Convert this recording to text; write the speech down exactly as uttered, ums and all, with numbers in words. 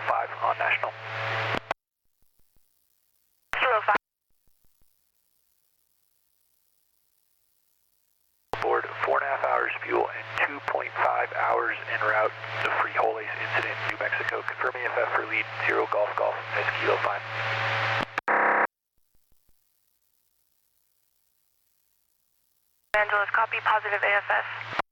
five on National. Kilo five. Board four and a half hours fuel and two point five hours en route. The frijoles incident in New Mexico. Confirming F F for lead zero Golf Golf as Kilo five. Angeles, copy positive A F S.